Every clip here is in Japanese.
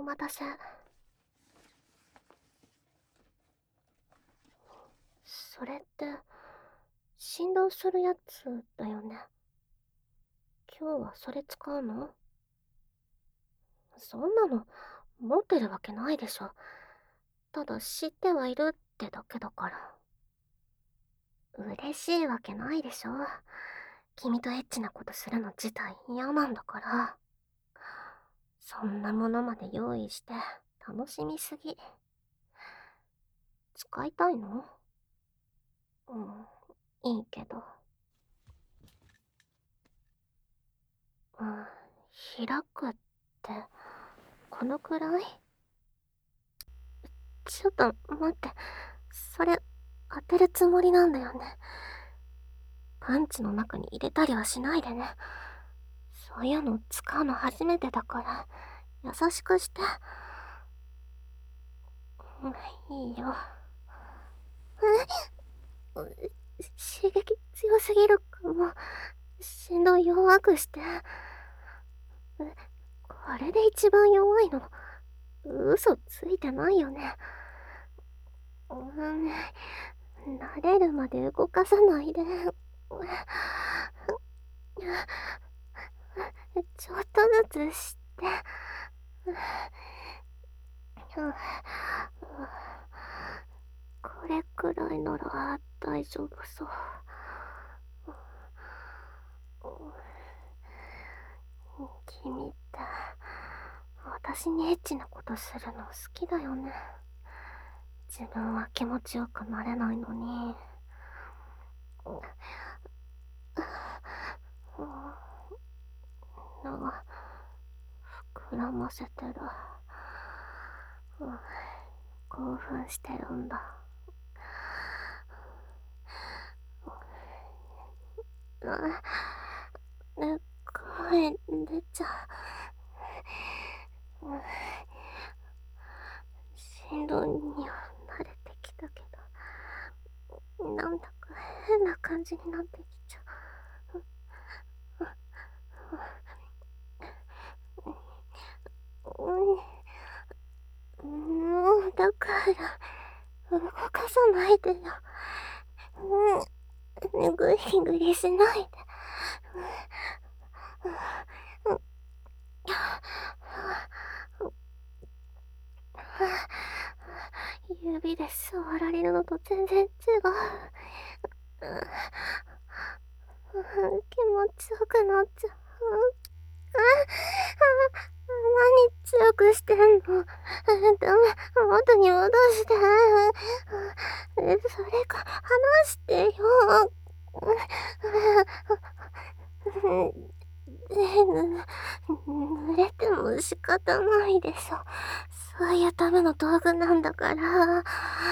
お待たせ。それって、振動するやつだよね。今日はそれ使うの？そんなの、持ってるわけないでしょ。ただ知ってはいるってだけだから。嬉しいわけないでしょ。君とエッチなことするの自体嫌なんだから。そんなものまで用意して楽しみすぎ。使いたいの？うん、いいけど。うん、開くって、このくらい？ちょっと待って、それ、当てるつもりなんだよね。パンチの中に入れたりはしないでね。そういうの使うの初めてだから、優しくして。いいよ。刺激強すぎるかも。振動弱くして。これで一番弱いの？嘘ついてないよね。慣れるまで動かさないで。ちょっとずつして。これくらいなら大丈夫そう。君って私にエッチなことするの好きだよね。自分は気持ちよくなれないのに。膨らませてる。興奮してるんだ。声出ちゃう。振動には慣れてきたけど、なんだか変な感じになってきちゃう。もうだから動かさないでよ。グリグリしないで。指で触られるのと全然違う。気持ちよくなっちゃう。何強くしてんの？ダメ、元に戻して。それか、離してよ。濡れても仕方ないでしょ。そういうための道具なんだから。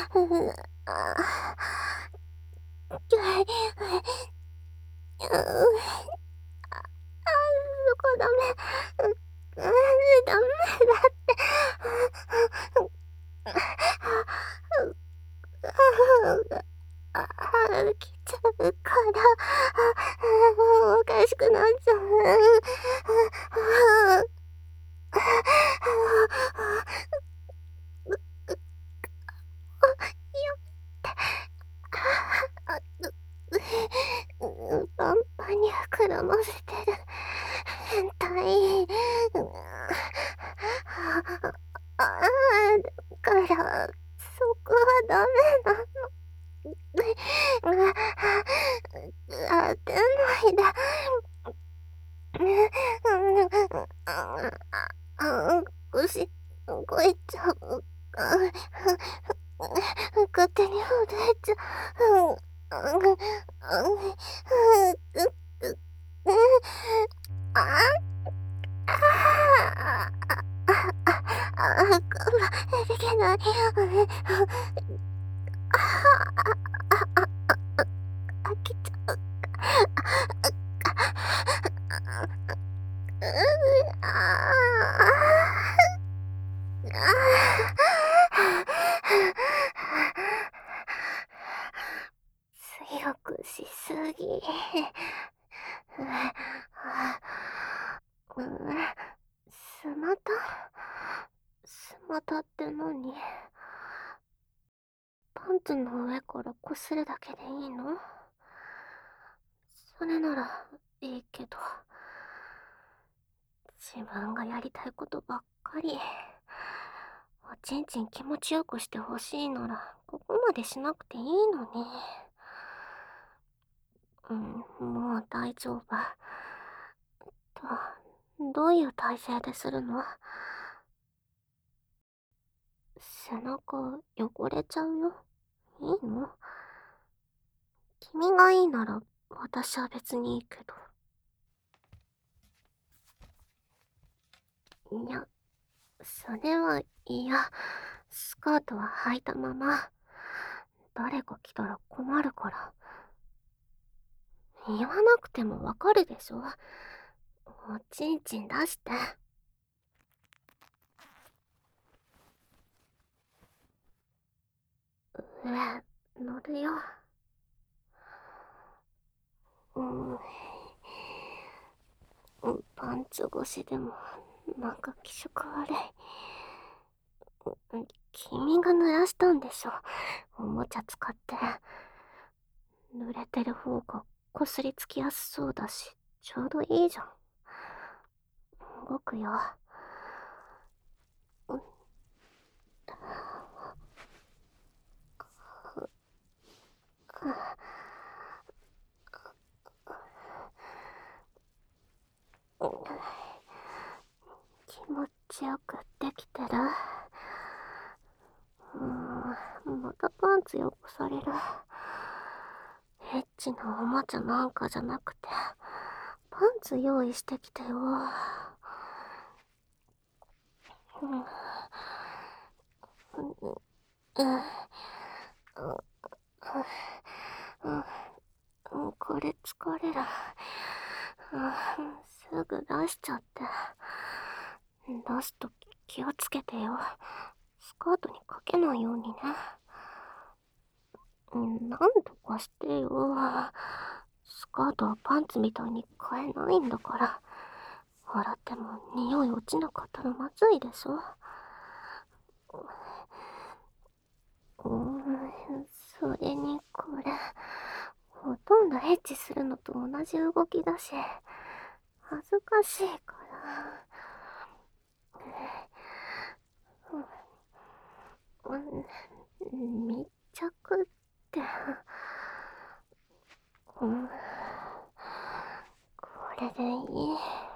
そこダメ。ダメだって。来ちゃうから、おかしくなっちゃう。パンパンに膨らませてる。変態。だから、そこはダメなの。当てないで。腰、動いちゃう。勝手に震えちゃう。我慢できない。飽きちゃう。強くしすぎ。スマタ、 型って何？パンツの上からこするだけでいいの？それならいいけど、自分がやりたいことばっかり。おちんちん気持ちよくしてほしいならここまでしなくていいのに。もう大丈夫。どういう体勢でするの？背中汚れちゃうよ。いいの？君がいいなら私は別にいいけど。いや、それは嫌。スカートは履いたまま。誰か来たら困るから。言わなくてもわかるでしょ。おちんちん出して。上、乗るよ。パンツ越しでもなんか気色悪い。君が濡らしたんでしょ。おもちゃ使って。濡れてる方がこすりつきやすそうだし、ちょうどいいじゃん。動くよ。気持ちよくできてる？またパンツ汚される。エッチなおもちゃなんかじゃなくて、パンツ用意してきてよ。これ疲れる。すぐ出しちゃって。出すとき気をつけてよ。スカートにかけないようにね。なんとかしてよ。スカートはパンツみたいに買えないんだから。洗っても匂い落ちなかったらまずいでしょ。それにこれ、ほとんどエッチするのと同じ動きだし、恥ずかしいから。密着って、これでいい？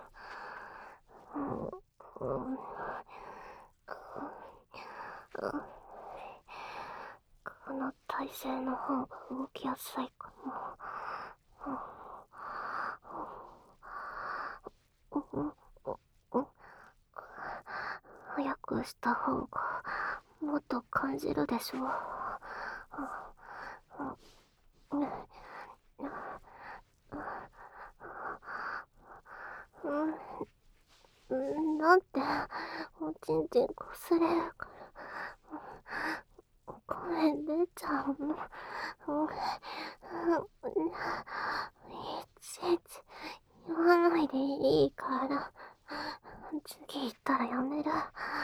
この体勢の方が動きやすいかも。早くした方がもっと感じるでしょ。なんておちんちんこすれるから声出ちゃうの。いちいち言わないでいいから。次言ったらやめる。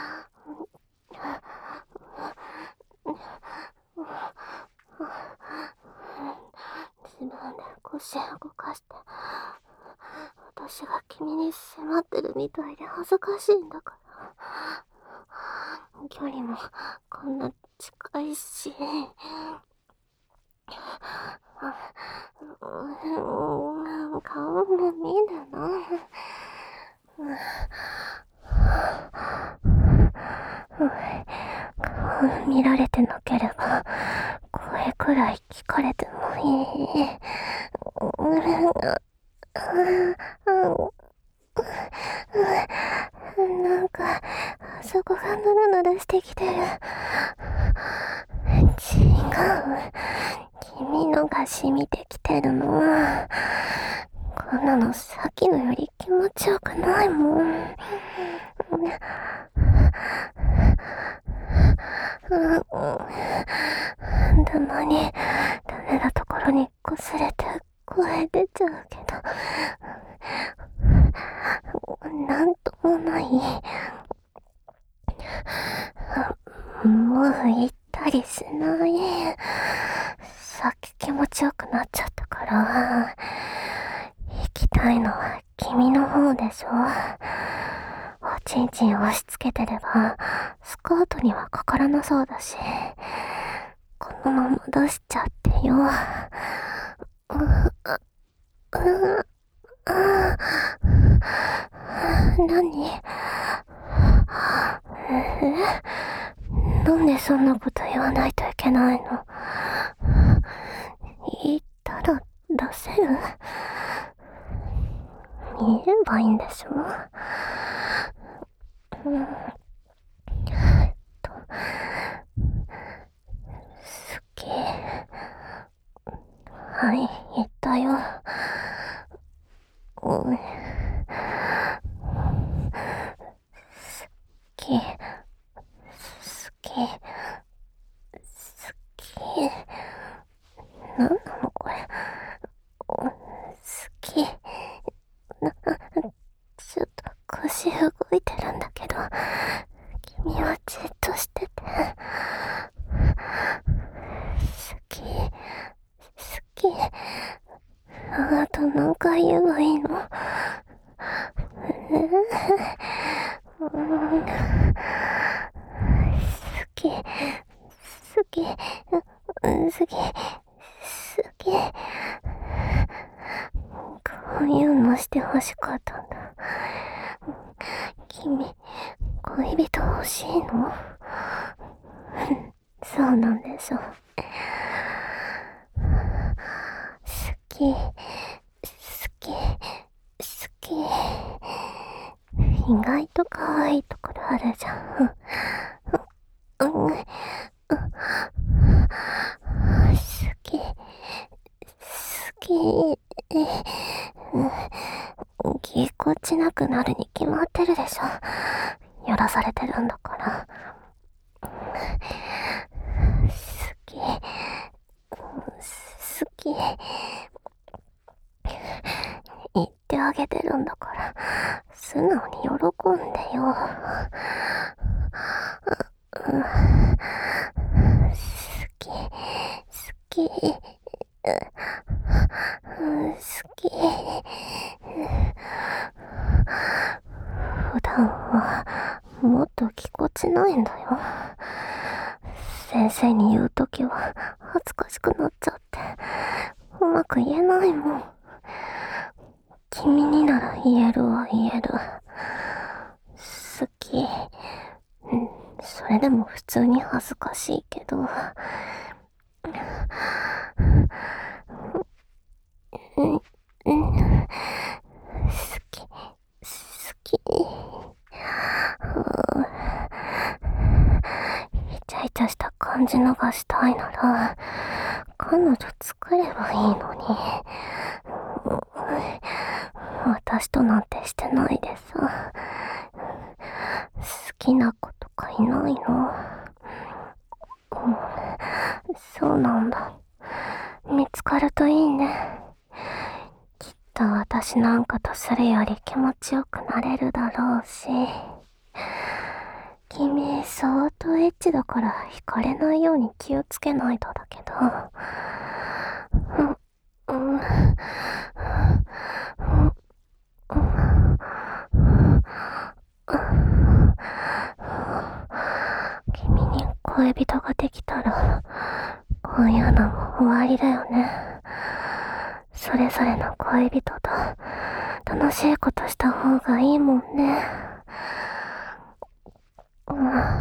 自分で腰動かして、私が君に迫ってるみたいで恥ずかしいんだから。距離もこんな近いし。顔も見るの。顔見られてなければ声くらい聞かれてもいい。なんかあそこがヌルヌルしてきてる。違う。君のが染みてきてるの。こんなのさっきのより気持ちよくないもん。たまにダメなところにこすれて声出ちゃうけど、なんともない。 もう行ったりしない。さっき気持ちよくなっちゃったから。行きたいのは君の方でしょ。おちんちん押し付けてれば、スカートにはかからなそうだし。このまま出しちゃってよ。何？なんでそんなこと言わないといけないの？言ったら出せる？言えばいいんでしょ？好き。はい、言ったよ。好き。好き。好き。なんなのこれ。好き。ちょっと腰動いてるんだけど、君はじっとしてて。好き。好き。あと何回言えばいいの？好き。好き。好き。好き。こういうのして欲しかったんだ。君、恋人欲しいの？そうなんでしょ。好き、好き、好き。意外と可愛いところあるじゃん。好き、好き。ぎこちなくなるに決まってるでしょ。やらされてるんだから。好き。好き。言ってあげてるんだから、素直に喜んでよ。好き。好き。好き。普段はもっとぎこちないんだよ。先生に言うときは恥ずかしくなっちゃって、うまく言えないもん。君になら言えるわ言える。好き。それでも普通に恥ずかしいけど。好き。好き。イチャイチャした感じのがしたいなら、彼女作ればいいのに。私となんてしてないでさ。好きな子とかいないの？そうなんだ。見つかるといいね。きっと私なんかとするより気持ちよくなれるだろうし。君、相当エッチだから惹かれないように気をつけないとだけど。君に恋人ができたら、こういうのも終わりだよね。それぞれの恋人と楽しいことした方がいいもんね。好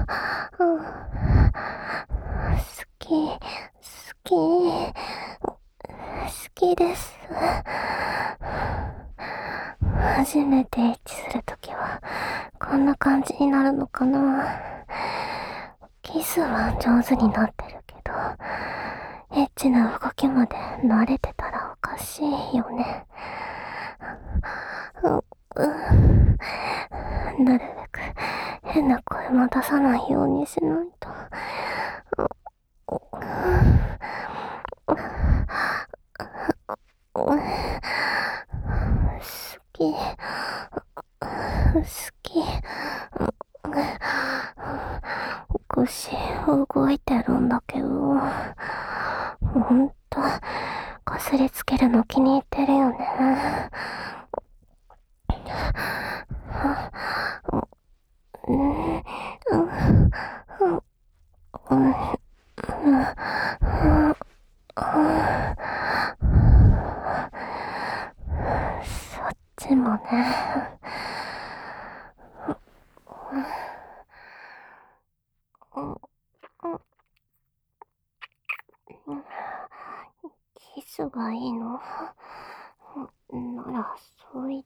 き、好き、好きです。初めてエッチするときは、こんな感じになるのかな。キスは上手になってるけど、エッチな動きまで慣れてたらおかしいよね。なるべく変な声も出さないようにしないと。好き。好き。 少し動いてるんだけど、ほんと、こすりつけるの気に入ってるよね。うん、そっちもね。キスがいいの？なら、そう言って。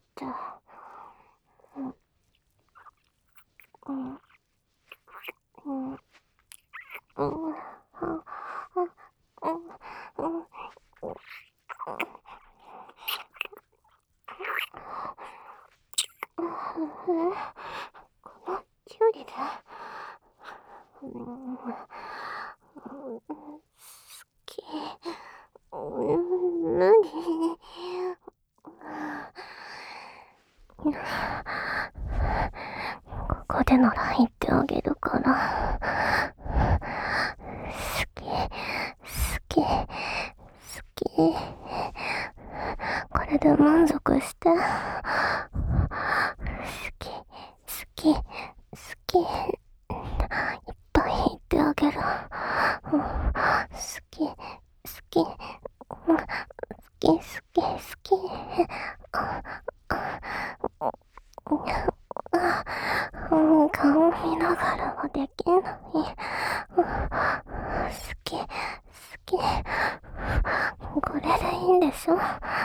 この距離で。好き。何？ここでなら言ってあげるから。好き、好き、好き。これで満足して。好き、好き、好き。いっぱい言ってあげる。好き、好き、好き、好き、好き。顔見ながらはできない。好き、好き。これでいいんでしょ？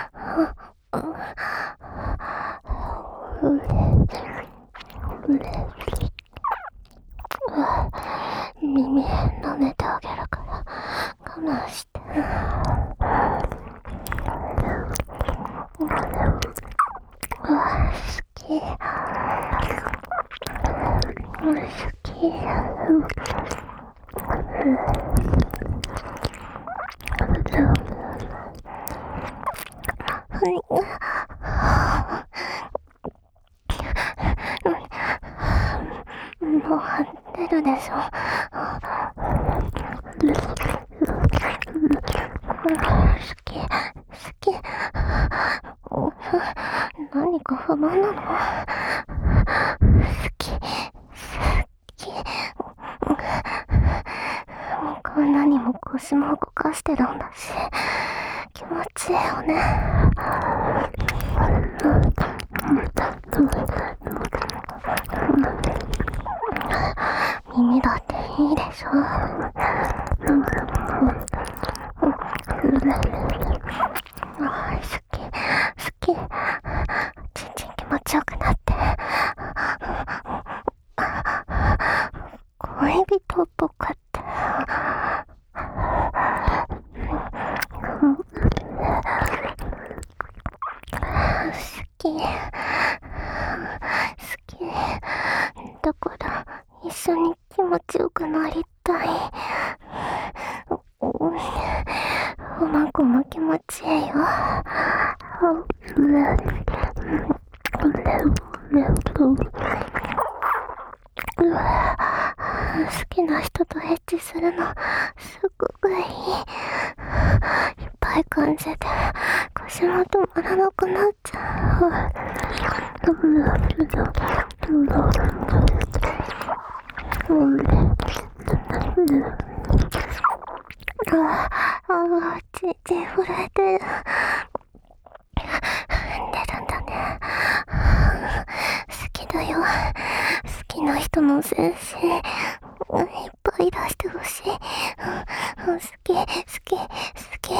耳舐めてあげるから我慢して。好き。好き。もう出るでしょ。好き、好き。何か不満なの？好き、好き。こんなにも腰も動かしてるんだし、気持ちいいよね。耳だっていいでしょ。好き、好き。ちんちん気持ちよくなって。恋人とかって。好き。好き。だから一緒に気持ちよくなりたい。おまこも気持ちいいよ。好きな人とエッチするのすっごくいい。いっぱい感じて腰も止まらなくなっちゃう。ちんちん震えてる。出るんだね。好きだよ。好きな人の精神いっぱい出してほしい。好き、好き、好き。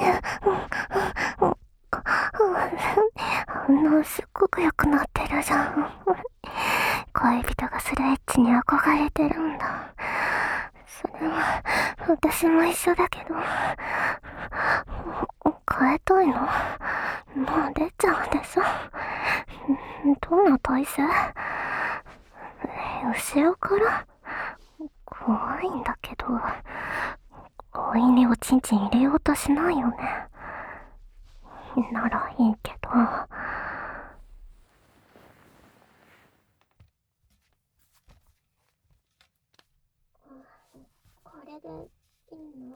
すっごく良くなってるじゃん。恋人がするエッチに憧れてるんだ。それは私も一緒だけど、変えたいの？もう出ちゃうでしょ。どんな体勢？後ろから？怖いんだけど、強引におちんちん入れようとしないよね。ならいいけど。 れでいいの？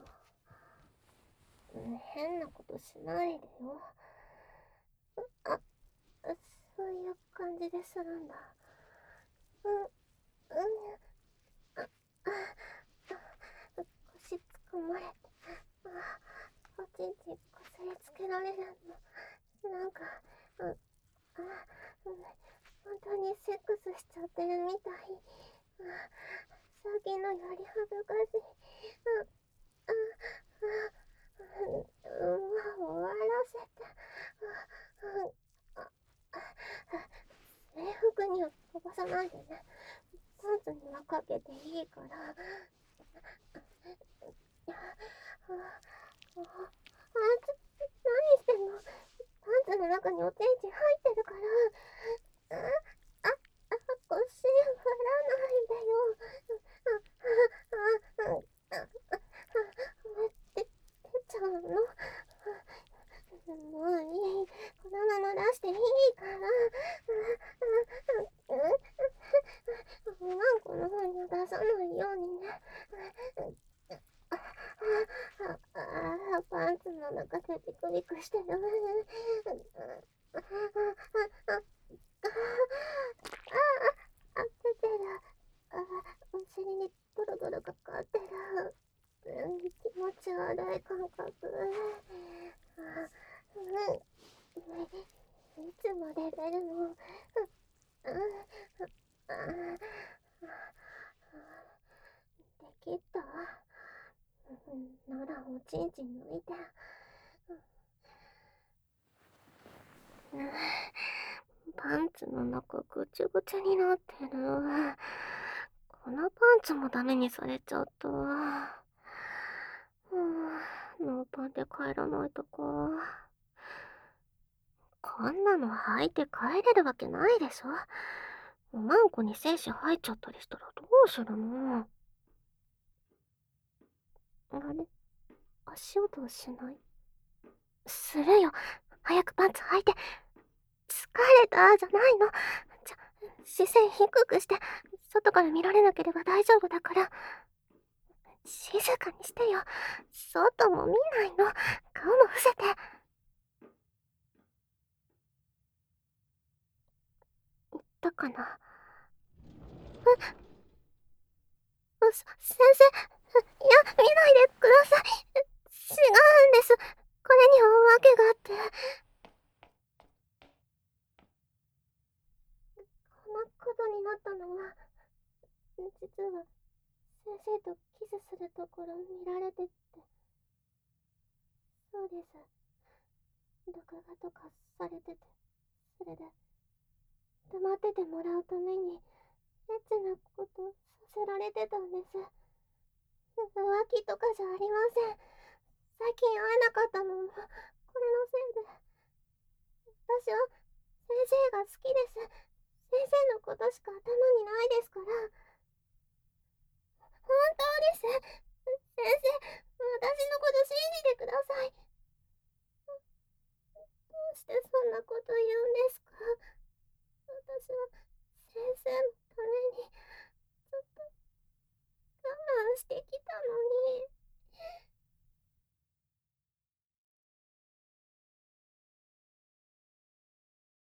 変なことしないでよ。あ、そういう感じでするんだ。うん、うん、あ、腰つかまれて、おちんちんこすりつけられるの。なんか、うん、本当にセックスしちゃってるみたい。さっきのより恥ずかしい。終わらせて。制服には飛ばさないでね。パンツにはかけていいから。何してんの？パンツの中におちんちん入ってるから。腰振らないでよ。出ちゃうの？もういい。このまま出していいから。ワンコの方には出さないようにね。パンツの中でビクビクしてる。出てる。お尻にドロドロかかってる。気持ち悪い感覚。いつまで出るの？できた？ならおちんちん抜いて。パンツの中ぐちゅぐちゅになってる。このパンツもダメにされちゃった。ノーパンで帰らないとか。こんなの履いて帰れるわけないでしょ。おまんこに精子入っちゃったりしたらどうするの？あれ、足音しない？するよ。早くパンツ履いて。疲れたじゃないの。姿勢低くして、外から見られなければ大丈夫だから。静かにしてよ。外も見ないの。顔も伏せて。言ったかな？先生、いや、見ないでください。違うんです。これには訳があって。こんなことになったのは、実は、先生とキスするところ見られてって。そうです。録画とかされてて、それで、黙っててもらうために、エッチなことさせられてたんです。浮気とかじゃありません。最近会えなかったのも、これのせいで。私は、先生が好きです。先生のことしか頭にないですから。本当です。先生、私のこと信じてください。どうしてそんなこと言うんですか？私は、先生の